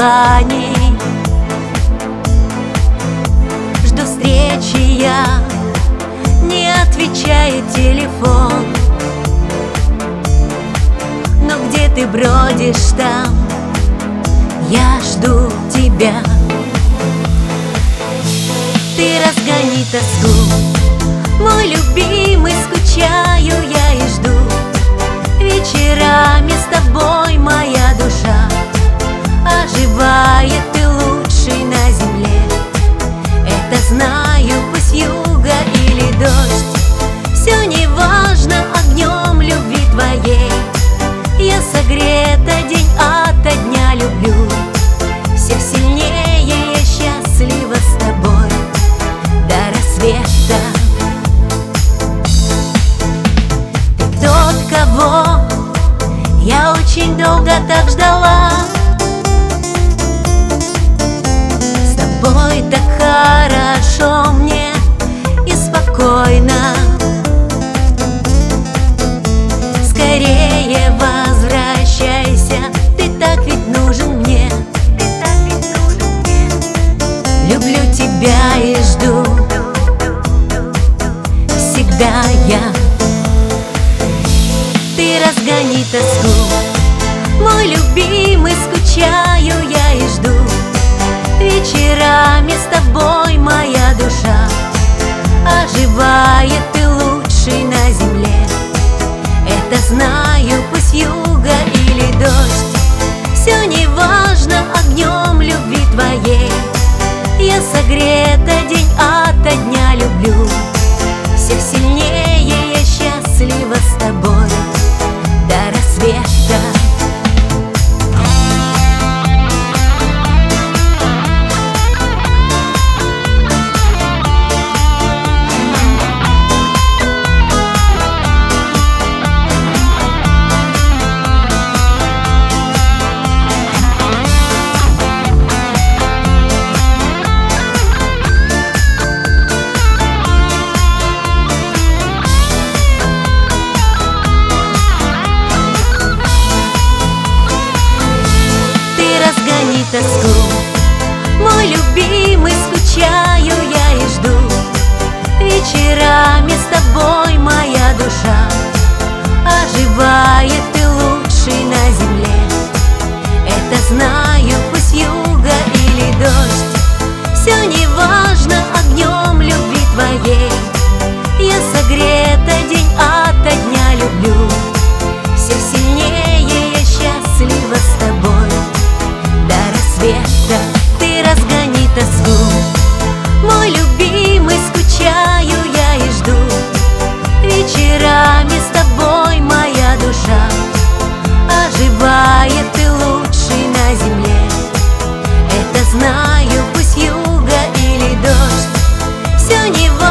желаний. Жду встречи я, не отвечает телефон. Но где ты бродишь там, я жду тебя. Ты разгони тоску, мой любимый, скучаю я и жду. Вечерами с тобой моя душа оживает, ты лучший на земле. Это знаю, пусть юга или дождь, все не важно, огнем любви твоей я согрета, день ото дня люблю. Все сильнее я счастлива с тобой до рассвета. Ты тот, кого я очень долго так ждала. С тобой так хорошо мне и спокойно. Скорее возвращайся, ты так ведь нужен мне. Люблю тебя и жду всегда я. Ты разгони тоску, мой любимый, скучаю я и жду. Вечерами с тобой моя душа оживает, ты лучший на земле. Это знаю, пусть юга или дождь, все не важно, огнем любви твоей я согрета, день ото дня люблю. Все сильнее я счастлива с тобой до рассвета. Тоску, мой любимый, скучаю я и жду. Вечерами с тобой моя душа оживает, ты лучший на земле. Это знаю, пусть юга или дождь, все не важно, огнем любви твоей я согрета, день ото дня люблю. Все сильнее я счастлива с тобой до рассвета. Ты разгони тоску, мой любимый, скучаю я и жду. Вечерами с тобой моя душа оживает, ты лучший на земле. Это знаю, пусть юга или дождь, все не важно.